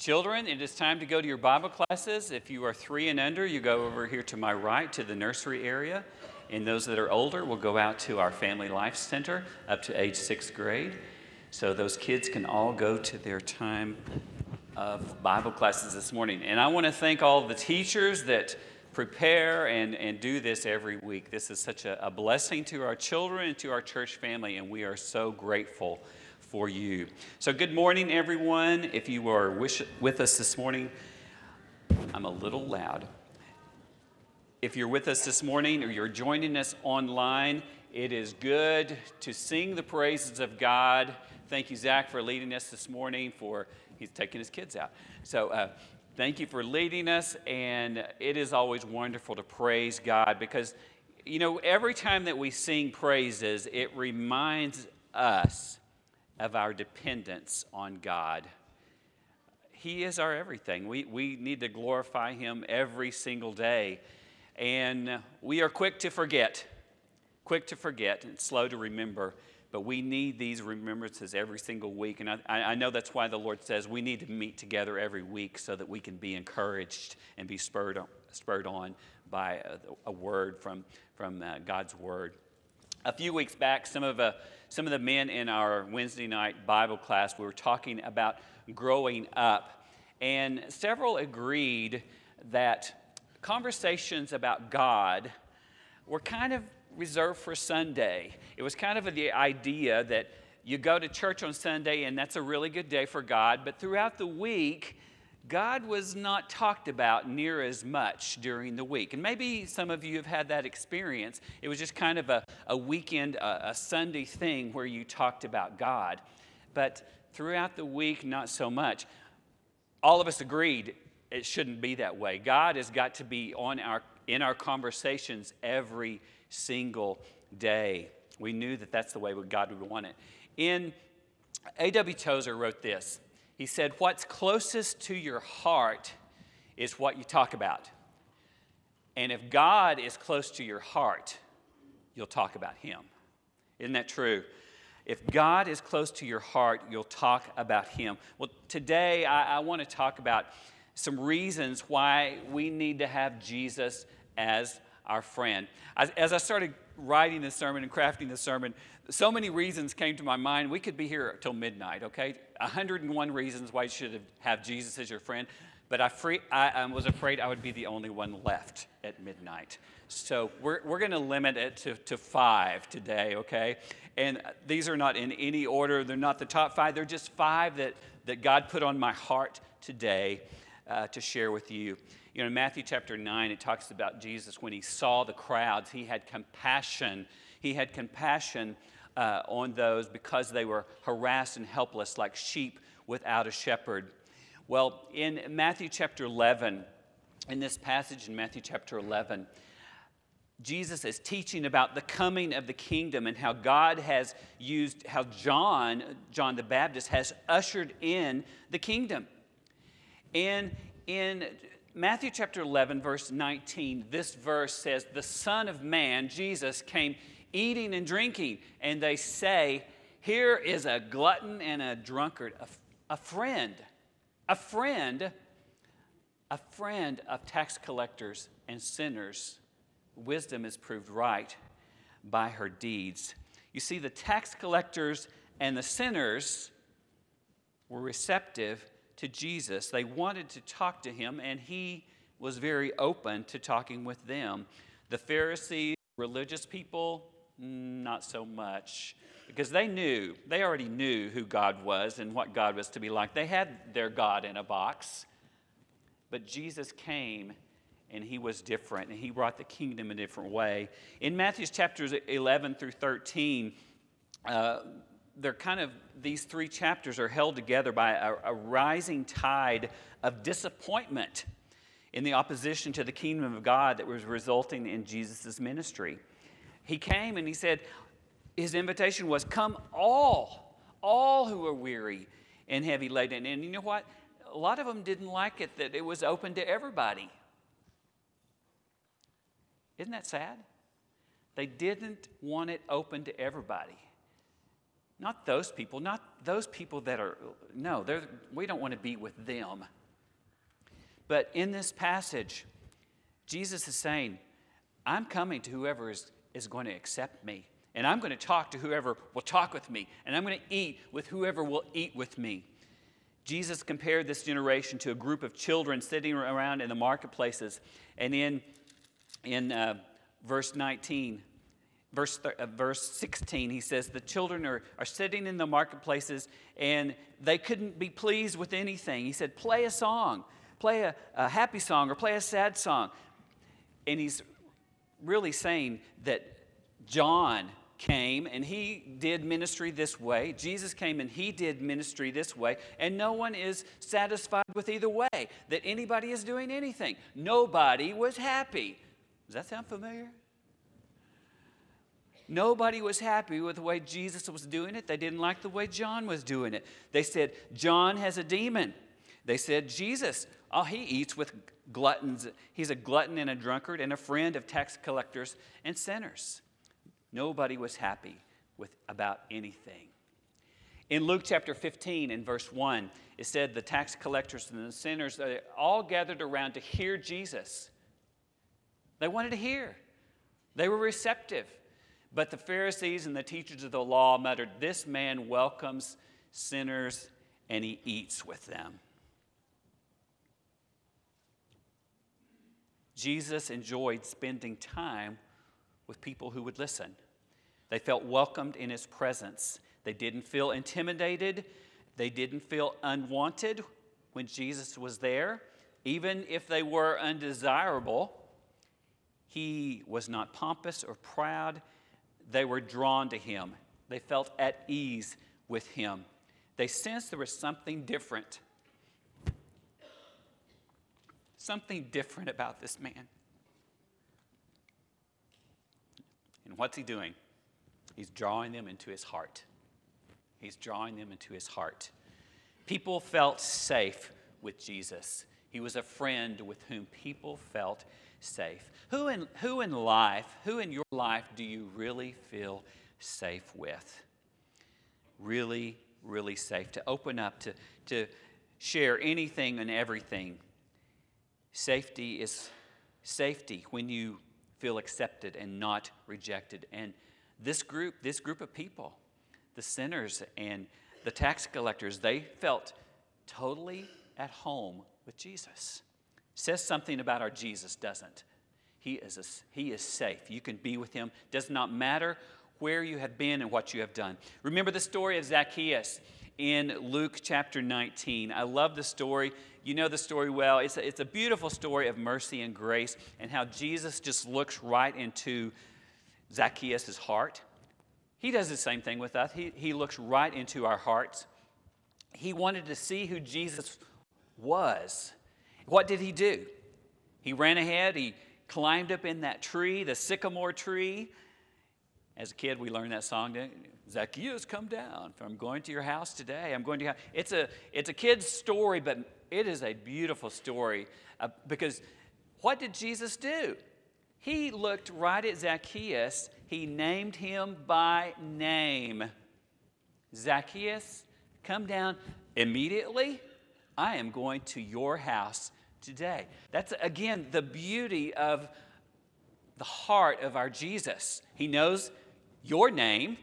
Children, it is time to go to your Bible classes. If you are 3 and under, you go over here to my right to the nursery area. And those that are older will go out to our Family Life Center up to age 6th grade. So those kids can all go to their time of Bible classes this morning. And I want to thank all the teachers that prepare and do this every week. This is such a blessing to our children and to our church family, and we are so grateful for you. So good morning, everyone. If you are with us this morning, I'm a little loud. If you're with us this morning or you're joining us online, it is good to sing the praises of God. Thank you, Zach, for leading us this morning. He's taking his kids out. So thank you for leading us, and it is always wonderful to praise God because, you know, every time that we sing praises, it reminds us of our dependence on God. He is our everything. We need to glorify Him every single day. And we are quick to forget and slow to remember. But we need these remembrances every single week. And I know that's why the Lord says we need to meet together every week so that we can be encouraged and be spurred on by a word from God's Word. A few weeks back, some of the men in our Wednesday night Bible class, we were talking about growing up. And several agreed that conversations about God were kind of reserved for Sunday. It was kind of the idea that you go to church on Sunday and that's a really good day for God, but throughout the week, God was not talked about near as much during the week. And maybe some of you have had that experience. It was just kind of a weekend, a Sunday thing where you talked about God. But throughout the week, not so much. All of us agreed it shouldn't be that way. God has got to be in our conversations every single day. We knew that that's the way God would want it. A.W. Tozer wrote this. He said, what's closest to your heart is what you talk about. And if God is close to your heart, you'll talk about Him. Isn't that true? If God is close to your heart, you'll talk about Him. Well, today I want to talk about some reasons why we need to have Jesus as our friend. As I started writing this sermon and crafting this sermon, so many reasons came to my mind. We could be here till midnight, okay? 101 reasons why you should have Jesus as your friend. But I was afraid I would be the only one left at midnight. So we're going to limit it to 5 today, okay? And these are not in any order. They're not the top 5. They're just 5 that God put on my heart today to share with you. You know, in Matthew chapter 9, it talks about Jesus when He saw the crowds. He had compassion. He had compassion on those because they were harassed and helpless like sheep without a shepherd. Well, in Matthew chapter 11, in this passage in Matthew chapter 11, Jesus is teaching about the coming of the kingdom and how God has used, how John the Baptist has ushered in the kingdom. And in Matthew chapter 11, verse 19, this verse says, the Son of Man, Jesus, came eating and drinking. And they say, here is a glutton and a drunkard, a friend of tax collectors and sinners. Wisdom is proved right by her deeds. You see, the tax collectors and the sinners were receptive to Jesus. They wanted to talk to Him, and He was very open to talking with them. The Pharisees, religious people, not so much, because they already knew who God was and what God was to be like. They had their God in a box. But Jesus came, and He was different, and He brought the kingdom in a different way. In Matthew chapters 11 through 13, these 3 chapters are held together by a rising tide of disappointment in the opposition to the kingdom of God that was resulting in Jesus' ministry. He came and He said, His invitation was, come all who are weary and heavy laden. And you know what? A lot of them didn't like it that it was open to everybody. Isn't that sad? They didn't want it open to everybody. Not those people, not those people that are, no, we don't want to be with them. But in this passage, Jesus is saying, I'm coming to whoever is going to accept me. And I'm going to talk to whoever will talk with me. And I'm going to eat with whoever will eat with me. Jesus compared this generation to a group of children sitting around in the marketplaces. And in verse 19, verse 16, he says, the children are sitting in the marketplaces and they couldn't be pleased with anything. He said, play a song, play a happy song or play a sad song. And he's really saying that John came and he did ministry this way. Jesus came and he did ministry this way. And no one is satisfied with either way, that anybody is doing anything. Nobody was happy. Does that sound familiar? Nobody was happy with the way Jesus was doing it. They didn't like the way John was doing it. They said, John has a demon. They said, Jesus, he eats with gluttons. He's a glutton and a drunkard and a friend of tax collectors and sinners. Nobody was happy about anything. In Luke chapter 15 and verse 1, it said the tax collectors and the sinners, they all gathered around to hear Jesus. They wanted to hear. They were receptive. But the Pharisees and the teachers of the law muttered, this man welcomes sinners and he eats with them. Jesus enjoyed spending time with people who would listen. They felt welcomed in his presence. They didn't feel intimidated. They didn't feel unwanted when Jesus was there. Even if they were undesirable, he was not pompous or proud. They were drawn to him. They felt at ease with him. They sensed there was something different. Something different about this man. And what's he doing? He's drawing them into his heart. He's drawing them into his heart. People felt safe with Jesus. He was a friend with whom people felt safe. Who in your life do you really feel safe with? Really, really safe. To open up, to share anything and everything. Safety is safety when you feel accepted and not rejected. And this group of people, the sinners and the tax collectors, they felt totally at home with Jesus. Says something about our Jesus, doesn't? He is safe. You can be with him. Does not matter where you have been and what you have done. Remember the story of Zacchaeus in Luke chapter 19. I love the story. You know the story well. It's a beautiful story of mercy and grace and how Jesus just looks right into Zacchaeus' heart. He does the same thing with us. He looks right into our hearts. He wanted to see who Jesus was. What did he do? He ran ahead. He climbed up in that tree, the sycamore tree. As a kid, we learned that song, Zacchaeus, come down. I'm going to your house today. I'm going to your house. It's a kid's story, but it is a beautiful story because what did Jesus do? He looked right at Zacchaeus. He named him by name. Zacchaeus, come down immediately. I am going to your house today. That's, again, the beauty of the heart of our Jesus. He knows your name.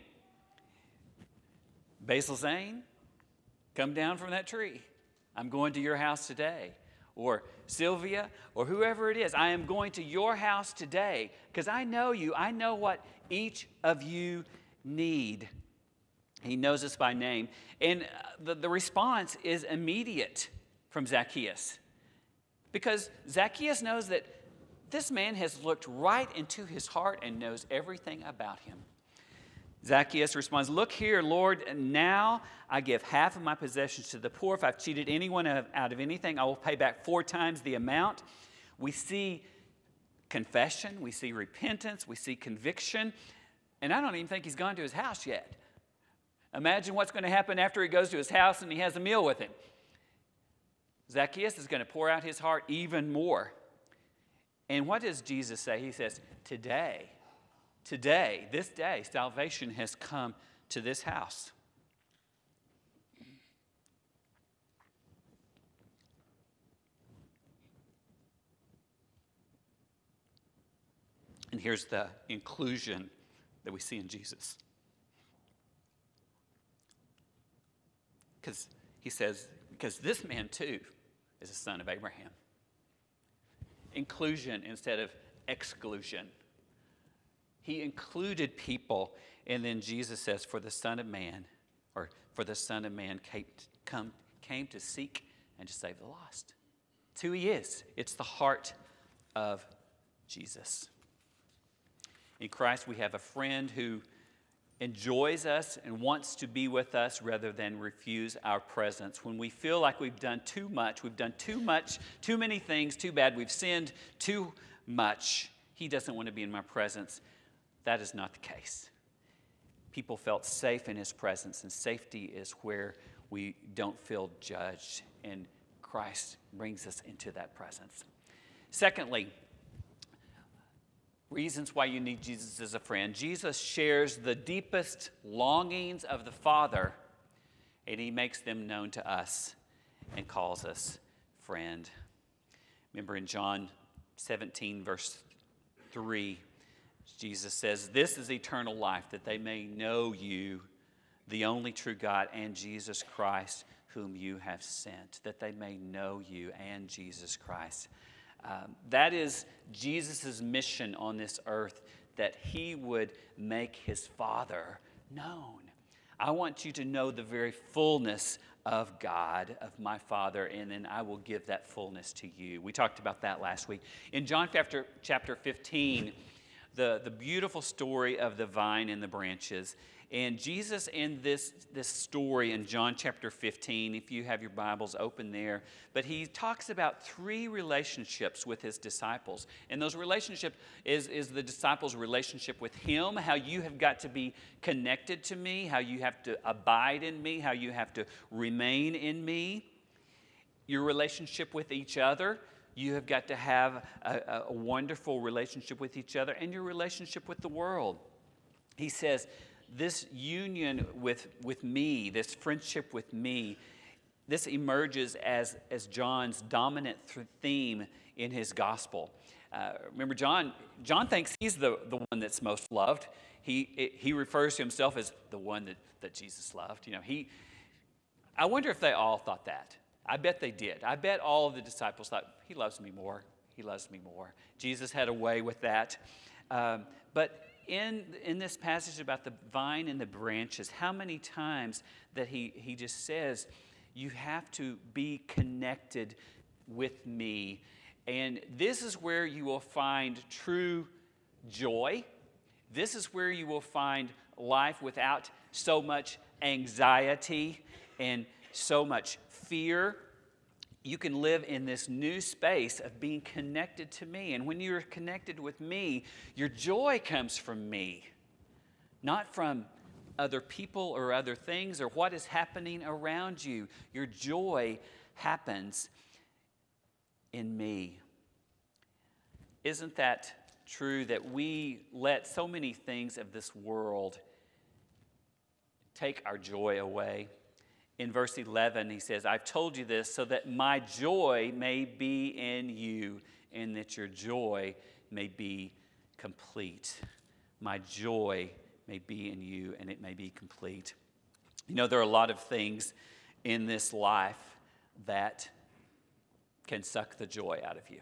Basil Zane, come down from that tree. I'm going to your house today. Or Sylvia, or whoever it is, I am going to your house today because I know you. I know what each of you need. He knows us by name. And the response is immediate from Zacchaeus because Zacchaeus knows that this man has looked right into his heart and knows everything about him. Zacchaeus responds, look here, Lord, now I give half of my possessions to the poor. If I've cheated anyone out of anything, I will pay back 4 times the amount. We see confession, we see repentance, we see conviction, and I don't even think he's gone to his house yet. Imagine what's going to happen after he goes to his house and he has a meal with him. Zacchaeus is going to pour out his heart even more. And what does Jesus say? He says, today, this day, salvation has come to this house. And here's the inclusion that we see in Jesus. Because he says, because this man too is a son of Abraham. Inclusion instead of exclusion. He included people, and then Jesus says, for the Son of Man came to seek and to save the lost. It's who he is. It's the heart of Jesus. In Christ, we have a friend who enjoys us and wants to be with us rather than refuse our presence. When we feel like we've done too much, too many things, too bad, we've sinned too much, he doesn't want to be in my presence. That is not the case. People felt safe in his presence, and safety is where we don't feel judged, and Christ brings us into that presence. Secondly, reasons why you need Jesus as a friend. Jesus shares the deepest longings of the Father, and he makes them known to us and calls us friend. Remember in John 17, verse 3, Jesus says, this is eternal life, that they may know you, the only true God, and Jesus Christ, whom you have sent, that they may know you and Jesus Christ. That is Jesus' mission on this earth, that he would make his Father known. I want you to know the very fullness of God, of my Father, and then I will give that fullness to you. We talked about that last week. In John chapter 15, the beautiful story of the vine and the branches. And Jesus in this story in John chapter 15, if you have your Bibles open there, but he talks about three relationships with his disciples. And those relationships is the disciples' relationship with him, how you have got to be connected to me, how you have to abide in me, how you have to remain in me. Your relationship with each other. You have got to have a wonderful relationship with each other, and your relationship with the world. He says, this union with me, this friendship with me, this emerges as John's dominant theme in his gospel. Remember, John thinks he's the one that's most loved. He refers to himself as the one that Jesus loved. You know, I wonder if they all thought that. I bet they did. I bet all of the disciples thought, he loves me more. He loves me more. Jesus had a way with that. But in this passage about the vine and the branches, how many times that he just says, you have to be connected with me. And this is where you will find true joy. This is where you will find life without so much anxiety and so much fear. You can live in this new space of being connected to me. And when you're connected with me, your joy comes from me, not from other people or other things or what is happening around you. Your joy happens in me. Isn't that true that we let so many things of this world take our joy away? In verse 11, he says, I've told you this so that my joy may be in you and that your joy may be complete. My joy may be in you and it may be complete. You know, there are a lot of things in this life that can suck the joy out of you.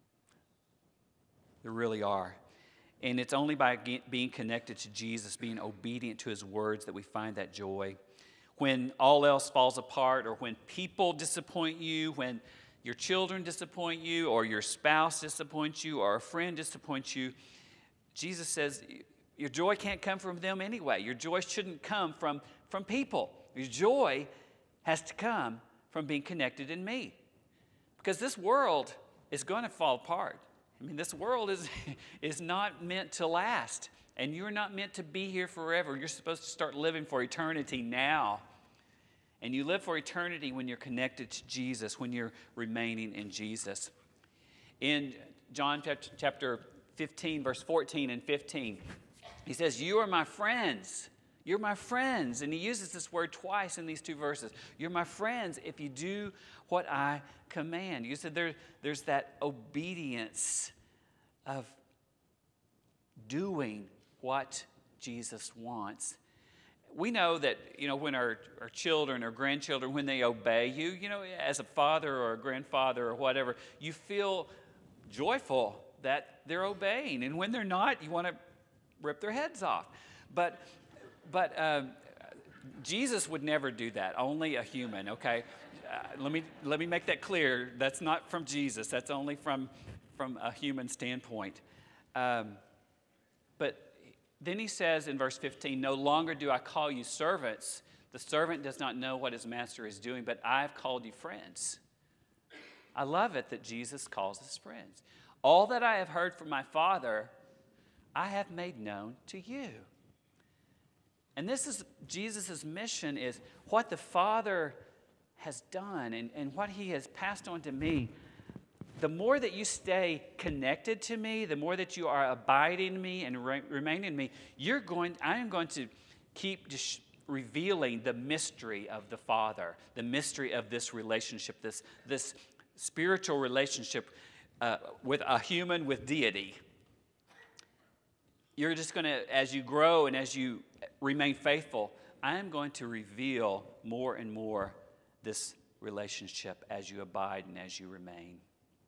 There really are. And it's only by being connected to Jesus, being obedient to his words, that we find that joy. When all else falls apart, or when people disappoint you, when your children disappoint you, or your spouse disappoints you, or a friend disappoints you, Jesus says your joy can't come from them anyway. Your joy shouldn't come from people. Your joy has to come from being connected in me. Because this world is going to fall apart. I mean, this world is not meant to last. And you're not meant to be here forever. You're supposed to start living for eternity now. And you live for eternity when you're connected to Jesus, when you're remaining in Jesus. In John chapter 15, verse 14 and 15, he says, you are my friends. You're my friends. And he uses this word twice in these two verses. You're my friends if you do what I command. You said there's that obedience of doing what Jesus wants. We know that, when our children or grandchildren, when they obey you, as a father or a grandfather or whatever, you feel joyful that they're obeying. And when they're not, you want to rip their heads off. But Jesus would never do that. Only a human, okay? Let me make that clear. That's not from Jesus. That's only from a human standpoint. But then he says in verse 15, "No longer do I call you servants. The servant does not know what his master is doing, but I have called you friends." I love it that Jesus calls us friends. "All that I have heard from my Father, I have made known to you." And this is Jesus' mission, is what the Father has done and what he has passed on to me. The more that you stay connected to me, the more that you are abiding in me and remain in me, I am going to keep just revealing the mystery of the Father, the mystery of this relationship, this spiritual relationship with a human with deity. You're just going to, as you grow and as you remain faithful, I am going to reveal more and more this relationship as you abide and as you remain.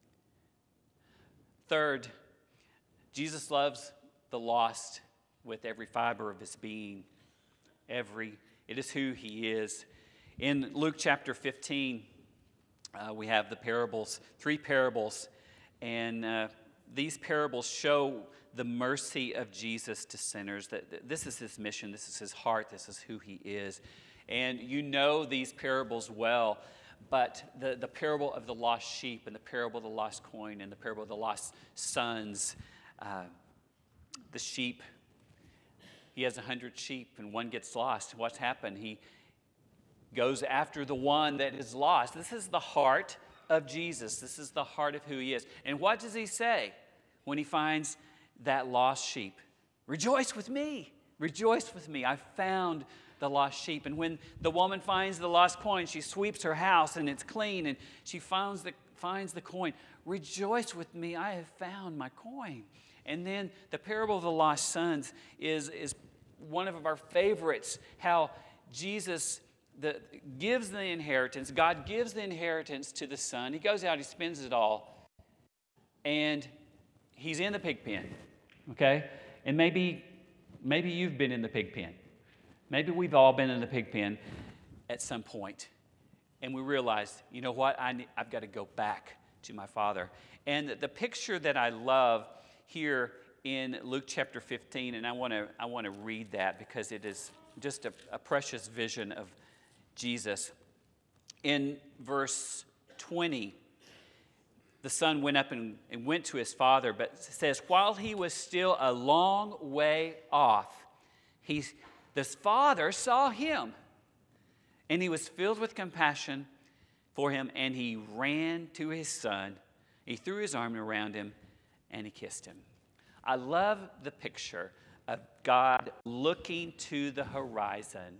Third, Jesus loves the lost with every fiber of his being. It is who he is. In Luke chapter 15, we have the parables, 3 parables, and these parables show the mercy of Jesus to sinners. That this is his mission, this is his heart, this is who he is. And you know these parables well. But the parable of the lost sheep and the parable of the lost coin and the parable of the lost sons, the sheep, he has 100 sheep and one gets lost. What's happened? He goes after the one that is lost. This is the heart of Jesus. This is the heart of who he is. And what does he say when he finds that lost sheep? "Rejoice with me. Rejoice with me. I found the lost sheep." And when the woman finds the lost coin, she sweeps her house and it's clean, and she finds the coin. "Rejoice with me, I have found my coin." And then the parable of the lost sons is one of our favorites, how Jesus gives the inheritance. God gives the inheritance to the son. He goes out, he spends it all, and he's in the pig pen, okay? And maybe you've been in the pig pen. Maybe we've all been in the pig pen at some point, and we realize, you know what, I've got to go back to my Father. And the picture that I love here in Luke chapter 15, and I want to read that because it is just a precious vision of Jesus. In verse 20, the son went up and went to his father, but it says, while he was still a long way off, this father saw him, and he was filled with compassion for him, and he ran to his son. He threw his arm around him, and he kissed him. I love the picture of God looking to the horizon,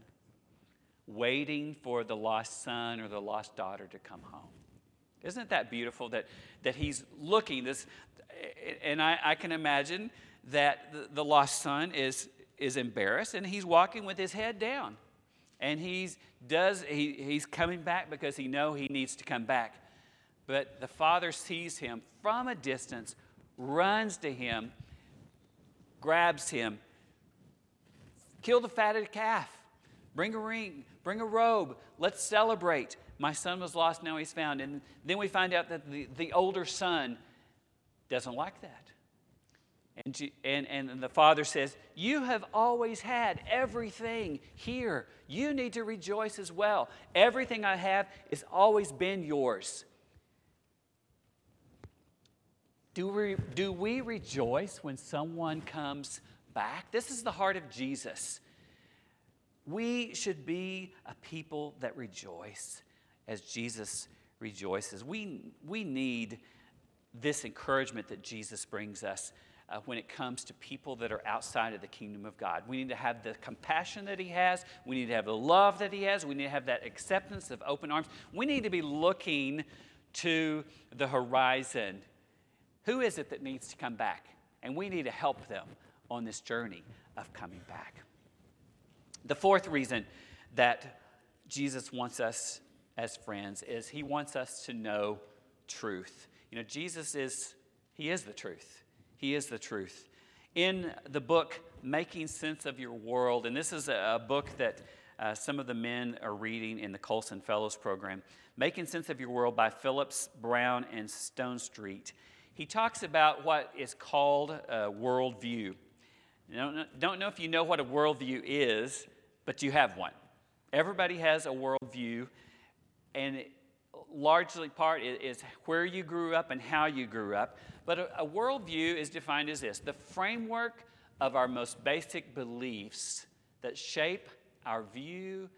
waiting for the lost son or the lost daughter to come home. Isn't that beautiful that he's looking this? And I can imagine that the lost son is embarrassed, and he's walking with his head down, and he's coming back because he knows he needs to come back. But the father sees him from a distance, runs to him, grabs him. "Kill the fatted calf. Bring a ring. Bring a robe. Let's celebrate. My son was lost, now he's found." And then we find out that the older son doesn't like that. And the father says, "You have always had everything here. You need to rejoice as well. Everything I have has always been yours." Do we rejoice when someone comes back? This is the heart of Jesus. We should be a people that rejoice as Jesus rejoices. We need this encouragement that Jesus brings us when it comes to people that are outside of the kingdom of God. We need to have the compassion that he has. We need to have the love that he has. We need to have that acceptance of open arms. We need to be looking to the horizon. Who is it that needs to come back? And we need to help them on this journey of coming back. The fourth reason that Jesus wants us as friends is he wants us to know truth. You know, he is the truth. He is the truth. In the book, Making Sense of Your World, and this is a book that some of the men are reading in the Colson Fellows Program, Making Sense of Your World by Phillips, Brown, and Stonestreet. He talks about what is called a worldview. Don't know if you know what a worldview is, but you have one. Everybody has a worldview, and largely part is where you grew up and how you grew up. But a worldview is defined as this: the framework of our most basic beliefs that shape our view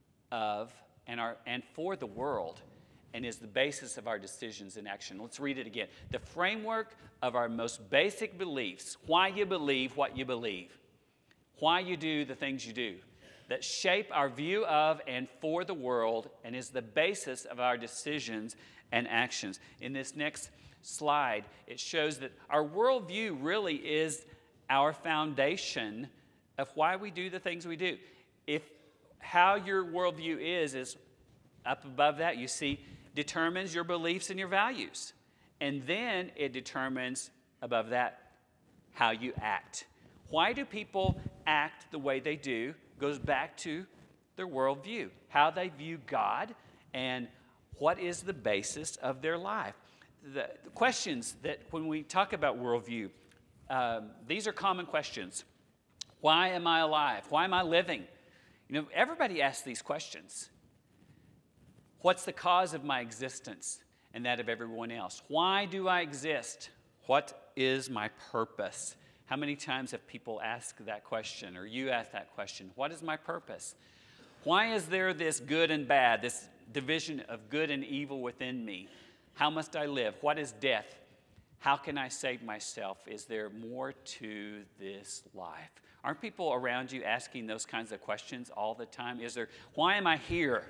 of and for the world, and is the basis of our decisions and action. Let's read it again. The framework of our most basic beliefs, why you believe what you believe, why you do the things you do, that shape our view of and for the world, and is the basis of our decisions and actions. In this next slide, it shows that our worldview really is our foundation of why we do the things we do. If how your worldview is up above that, you see, determines your beliefs and your values. And then it determines above that how you act. Why do people act the way they do goes back to their worldview, how they view God, and what is the basis of their life. The questions that when we talk about worldview, these are common questions. Why am I alive? Why am I living? You know, everybody asks these questions. What's the cause of my existence and that of everyone else? Why do I exist? What is my purpose? How many times have people asked that question, or you asked that question? What is my purpose? Why is there this good and bad, this division of good and evil within me? How must I live? What is death? How can I save myself? Is there more to this life? Aren't people around you asking those kinds of questions all the time? Why am I here?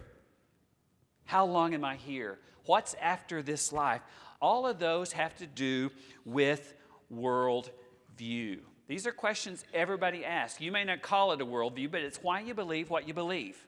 How long am I here? What's after this life? All of those have to do with worldview. These are questions everybody asks. You may not call it a worldview, but it's why you believe what you believe.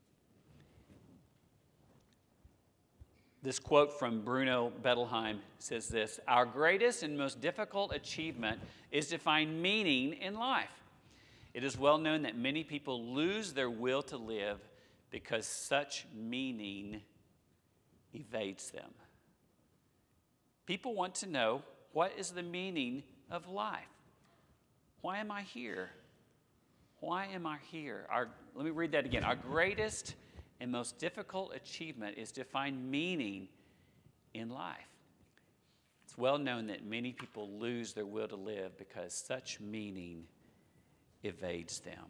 This quote from Bruno Bettelheim says this: "Our greatest and most difficult achievement is to find meaning in life. It is well known that many people lose their will to live because such meaning evades them." People want to know, what is the meaning of life? Why am I here? Why am I here? Let me read that again. Our greatest and most difficult achievement is to find meaning in life. It's well known that many people lose their will to live because such meaning evades them.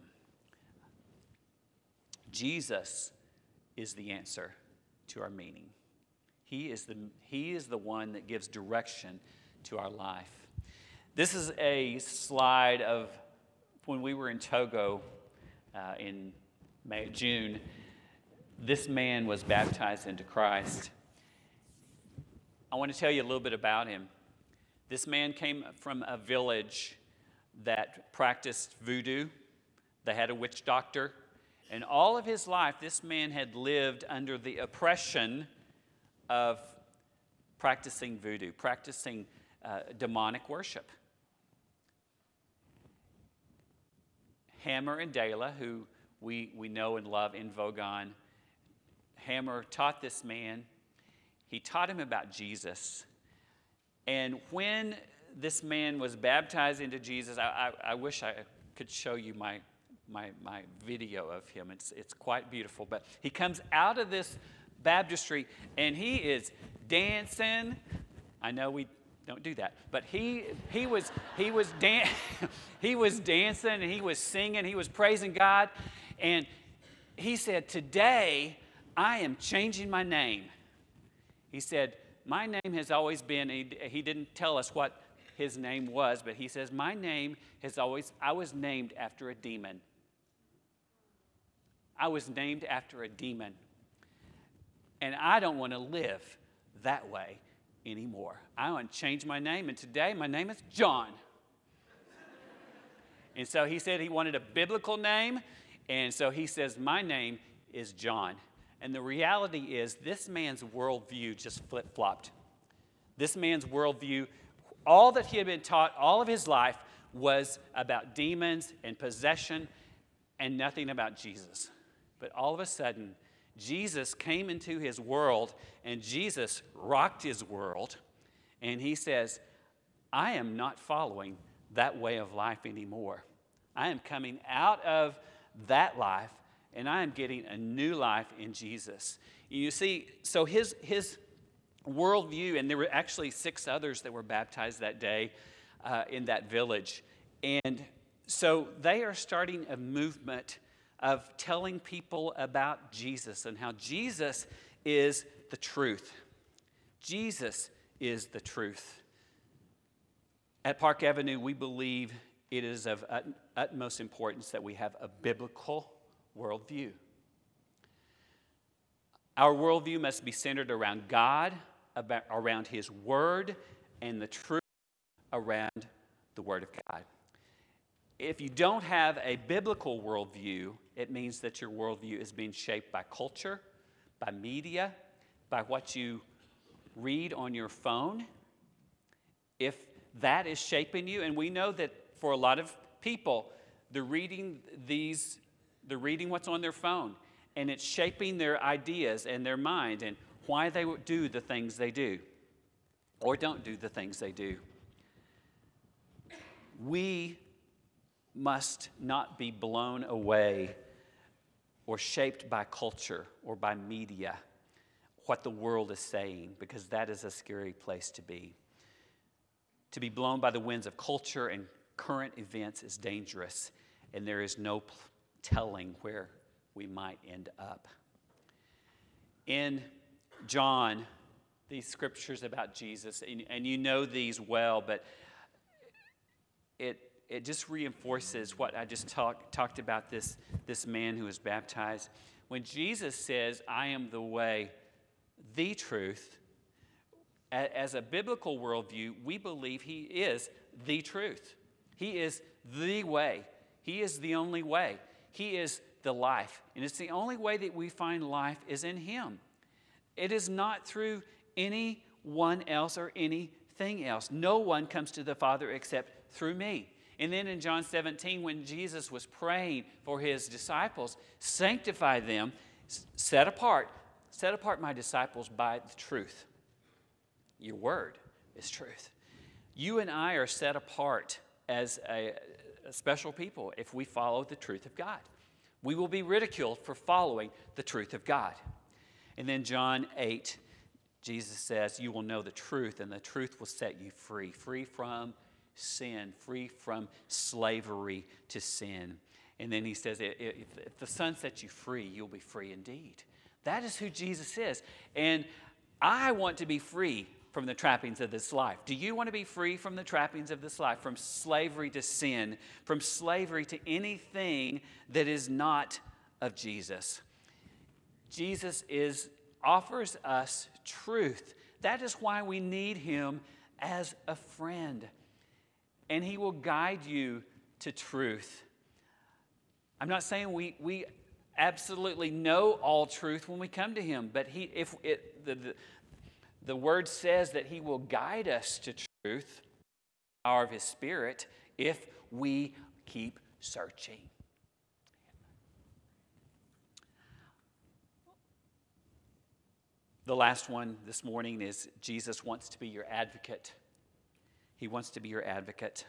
Jesus is the answer to our meaning. He is the one that gives direction to our life. This is a slide of when we were in Togo in June. This man was baptized into Christ. I want to tell you a little bit about him. This man came from a village that practiced voodoo. They had a witch doctor. And all of his life, this man had lived under the oppression of practicing voodoo, practicing demonic worship. Hammer and Dela, who we know and love in Vogon, Hammer taught this man. He taught him about Jesus. And when this man was baptized into Jesus, I wish I could show you my video of him. It's quite beautiful. But he comes out of this baptistry and he is dancing. I know we don't do that, but he was dancing and he was singing. He was praising God, and he said, "Today I am changing my name." He said, "My name has always been," he didn't tell us what his name was, but he says, "My name has always, I was named after a demon. I was named after a demon. And I don't want to live that way anymore. I want to change my name, and today my name is John." And so he said he wanted a biblical name. And so he says, my name is John. And the reality is this man's worldview just flip-flopped. This man's worldview, all that he had been taught all of his life was about demons and possession and nothing about Jesus. But all of a sudden, Jesus came into his world and Jesus rocked his world. And he says, I am not following that way of life anymore. I am coming out of that life and I am getting a new life in Jesus. You see, so his worldview, and there were actually 6 others that were baptized that day in that village. And so they are starting a movement of telling people about Jesus and how Jesus is the truth. Jesus is the truth. At Park Avenue, we believe it is of utmost importance that we have a biblical worldview. Our worldview must be centered around God, around His Word, and the truth around the Word of God. If you don't have a biblical worldview, it means that your worldview is being shaped by culture, by media, by what you read on your phone. If that is shaping you, and we know that for a lot of people, they're reading what's on their phone, and it's shaping their ideas and their mind and why they do the things they do or don't do the things they do. We must not be blown away or shaped by culture or by media, what the world is saying, because that is a scary place to be. To be blown by the winds of culture and current events is dangerous, and there is no telling where we might end up. In John, these scriptures about Jesus, and you know these well, but it just reinforces what I just talked about, this man who was baptized. When Jesus says, I am the way, the truth, as a biblical worldview, we believe He is the truth. He is the way. He is the only way. He is the life. And it's the only way that we find life is in Him. It is not through anyone else or anything else. No one comes to the Father except through me. And then in John 17, when Jesus was praying for His disciples, sanctify them, set apart my disciples by the truth. Your word is truth. You and I are set apart as a special people if we follow the truth of God. We will be ridiculed for following the truth of God. And then John 8, Jesus says, you will know the truth, and the truth will set you free. Free from sin, free from slavery to sin. And then He says, if the Son sets you free, you'll be free indeed. That is who Jesus is. And I want to be free from the trappings of this life. Do you want to be free from the trappings of this life? From slavery to sin, from slavery to anything that is not of Jesus. Jesus offers us truth. That is why we need Him as a friend. And He will guide you to truth. I'm not saying we absolutely know all truth when we come to Him, but the Word says that He will guide us to truth, the power of His Spirit, if we keep searching. The last one this morning is Jesus wants to be your advocate. He wants to be your advocate.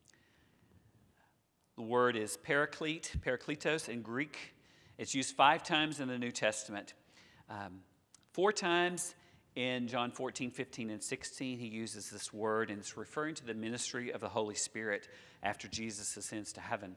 The word is paraclete, parakletos in Greek. It's used 5 times in the New Testament. 4 times in John 14, 15, and 16, He uses this word, and it's referring to the ministry of the Holy Spirit after Jesus ascends to heaven.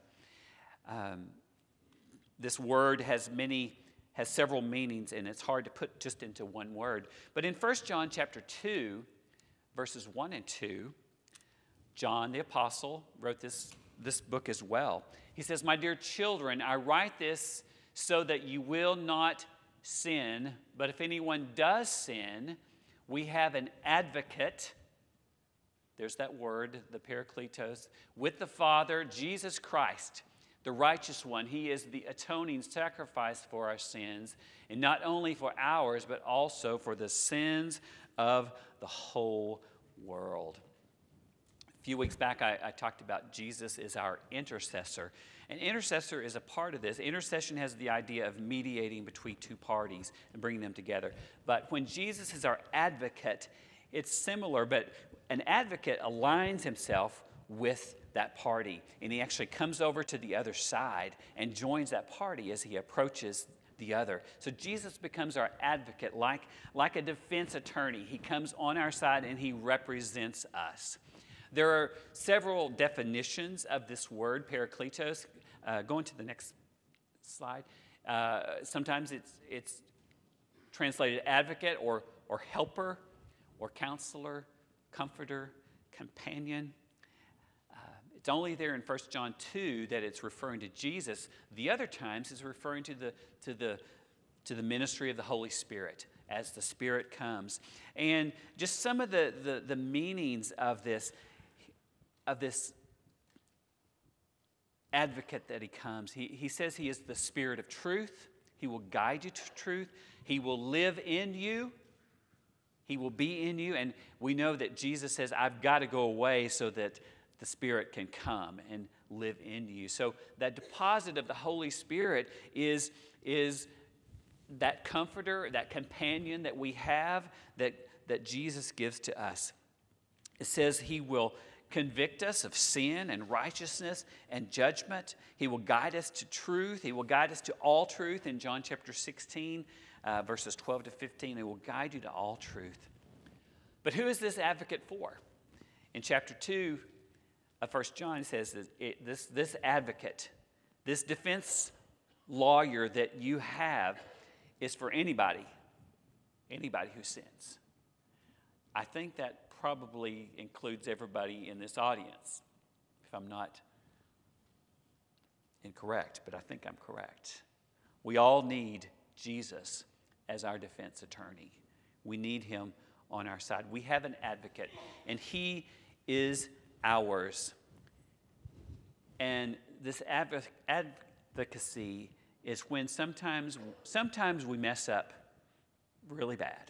This word has several meanings, and it's hard to put just into one word. But in 1 John chapter 2, verses 1 and 2, John the apostle wrote this book as well. He says, my dear children, I write this so that you will not sin, but if anyone does sin, we have an advocate There's that word, the Parakletos, with the Father, Jesus Christ, the righteous one. He is the atoning sacrifice for our sins, and not only for ours, but also for the sins of the whole world. A few weeks back, I talked about Jesus is our intercessor. An intercessor is a part of this. Intercession has the idea of mediating between two parties and bringing them together. But when Jesus is our advocate, it's similar, but an advocate aligns himself with that party, and he actually comes over to the other side and joins that party as he approaches the other. So Jesus becomes our advocate, like a defense attorney. He comes on our side and he represents us. There are several definitions of this word, Parakletos. Going to the next slide. Sometimes it's translated advocate or helper or counselor, comforter, companion. It's only there in 1 John 2 that it's referring to Jesus. The other times it's referring to the ministry of the Holy Spirit as the Spirit comes. And just some of the meanings of this advocate that he comes. He says he is the Spirit of truth. He will guide you to truth. He will live in you. He will be in you. And we know that Jesus says, I've got to go away so that the Spirit can come and live in you. So that deposit of the Holy Spirit is that comforter, that companion that we have that Jesus gives to us. It says he will convict us of sin and righteousness and judgment. He will guide us to truth. He will guide us to all truth in John chapter 16, verses 12 to 15. He will guide you to all truth. But who is this advocate for? In chapter 2 of 1 John, it says that this advocate, this defense lawyer that you have is for anybody who sins. I think that probably includes everybody in this audience, if I'm not incorrect, but I think I'm correct. We all need Jesus as our defense attorney. We need him on our side. We have an advocate, and he is ours. And this advocacy is when sometimes we mess up really bad.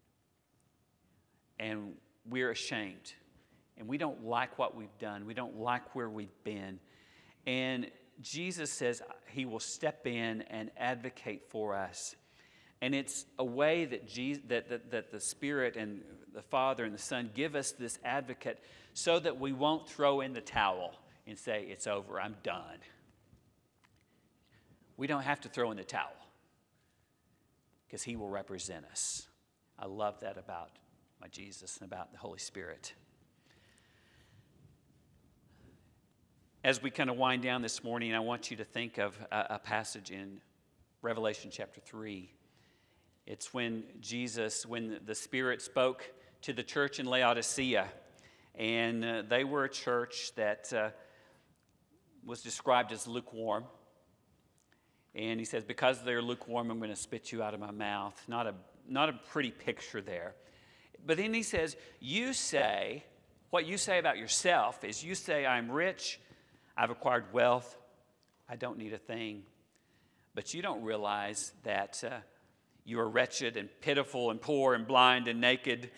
And we're ashamed, and we don't like what we've done. We don't like where we've been. And Jesus says he will step in and advocate for us. And it's a way that that the Spirit and the Father and the Son give us this advocate so that we won't throw in the towel and say, it's over, I'm done. We don't have to throw in the towel because he will represent us. I love that about my Jesus and about the Holy Spirit. As we kind of wind down this morning, I want you to think of a passage in Revelation chapter 3. It's when the Spirit spoke to the church in Laodicea, and they were a church that was described as lukewarm. And he says, because they're lukewarm, I'm going to spit you out of my mouth. Not a pretty picture there. But then he says, what you say about yourself is you say, I'm rich, I've acquired wealth, I don't need a thing. But you don't realize that you are wretched and pitiful and poor and blind and naked.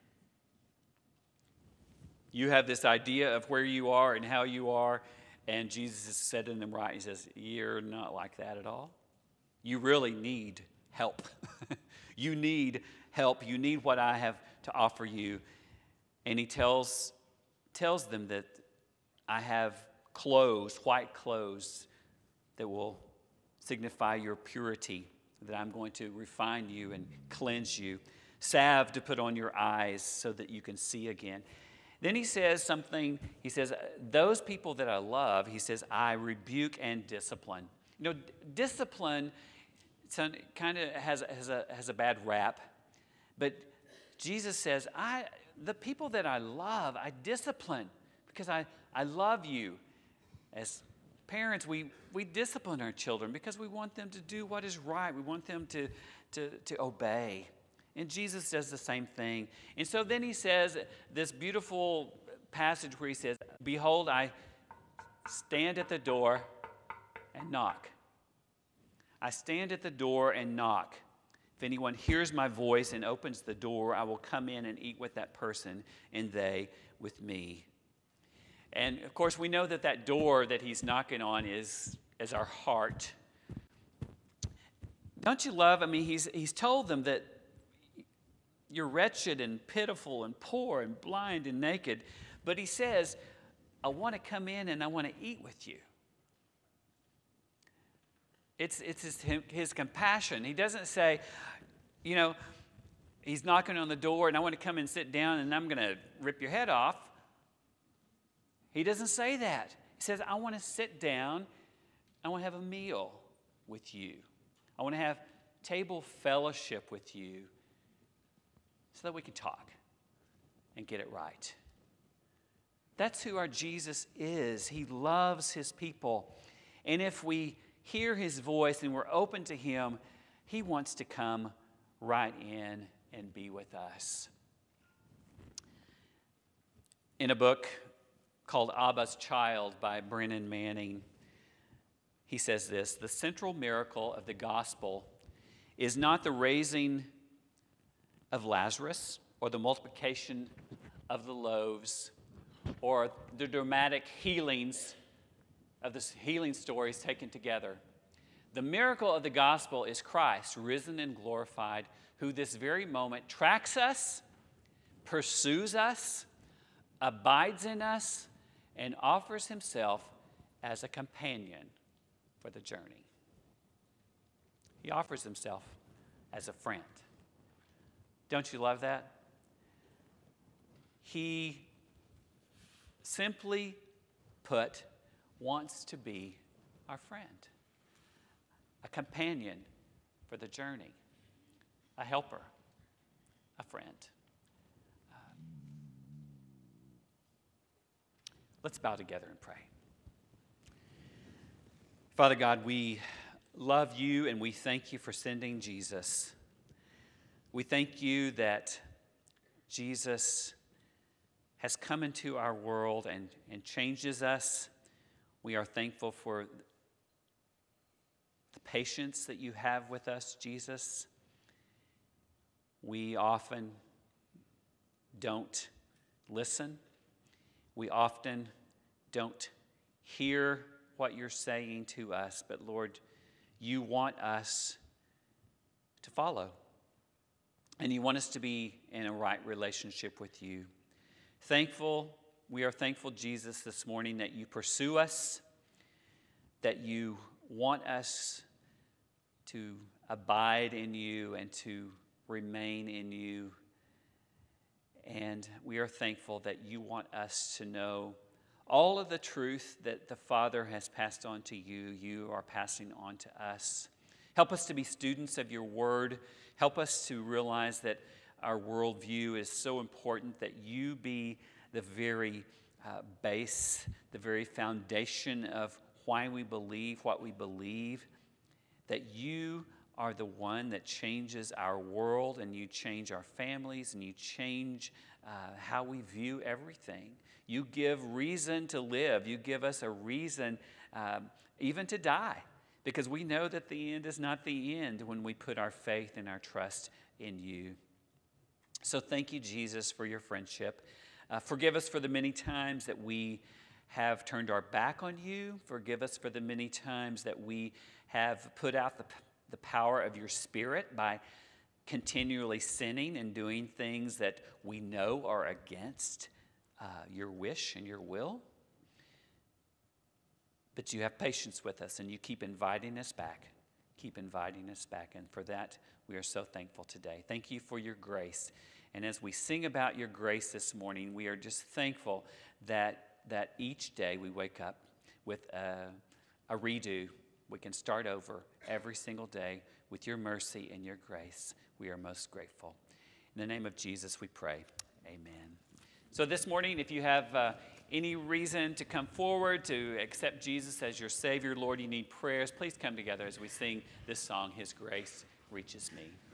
You have this idea of where you are and how you are, and Jesus is setting them right. He says, you're not like that at all. You really need help. You need help. You need what I have to offer you. And he tells them that I have clothes, white clothes, that will signify your purity, that I'm going to refine you and cleanse you, salve to put on your eyes so that you can see again. Then he says something, he says, those people that I love, he says, I rebuke and discipline. You know, discipline kind of has a bad rap, but Jesus says, the people that I love, I discipline because I love you. As parents, we discipline our children because we want them to do what is right. We want them to obey. And Jesus does the same thing. And so then he says this beautiful passage where he says, "Behold, I stand at the door and knock. I stand at the door and knock. If anyone hears my voice and opens the door, I will come in and eat with that person, and they with me." And of course, we know that that door that he's knocking on is our heart. Don't you love? I mean, he's told them that you're wretched and pitiful and poor and blind and naked. But he says, I want to come in and I want to eat with you. It's his compassion. He doesn't say, he's knocking on the door and I want to come and sit down and I'm going to rip your head off. He doesn't say that. He says, I want to sit down. I want to have a meal with you. I want to have table fellowship with you so that we can talk and get it right. That's who our Jesus is. He loves his people. And if we hear his voice and we're open to him, he wants to come right in and be with us. In a book called Abba's Child by Brennan Manning, he says this: the central miracle of the gospel is not the raising of Lazarus or the multiplication of the loaves or the dramatic healings of the healing stories taken together. The miracle of the gospel is Christ, risen and glorified, who this very moment tracks us, pursues us, abides in us, and offers himself as a companion for the journey. He offers himself as a friend. Don't you love that? He, simply put, wants to be our friend, a companion for the journey, a helper, a friend. Let's bow together and pray. Father God, we love you and we thank you for sending Jesus. We thank you that Jesus has come into our world and changes us. We are thankful for the patience that you have with us, Jesus. We often don't listen. We often don't hear what you're saying to us, but Lord, you want us to follow. And you want us to be in a right relationship with you. We are thankful, Jesus, this morning that you pursue us, that you want us to abide in you and to remain in you. And we are thankful that you want us to know all of the truth that the Father has passed on to you, you are passing on to us. Help us to be students of your word. Help us to realize that our worldview is so important, that you be the very base, the very foundation of why we believe what we believe, that you are the one that changes our world, and you change our families, and you change how we view everything. You give reason to live. You give us a reason even to die, because we know that the end is not the end when we put our faith and our trust in you. So thank you, Jesus, for your friendship. Forgive us for the many times that we have turned our back on you. Forgive us for the many times that we have put out the power of your Spirit by continually sinning and doing things that we know are against your wish and your will. But you have patience with us, and you keep inviting us back. Keep inviting us back. And for that, we are so thankful today. Thank you for your grace. And as we sing about your grace this morning, we are just thankful that each day we wake up with a redo. We can start over every single day with your mercy and your grace. We are most grateful. In the name of Jesus, we pray. Amen. So this morning, if you have any reason to come forward to accept Jesus as your Savior, Lord, you need prayers, please come together as we sing this song, His Grace Reaches Me.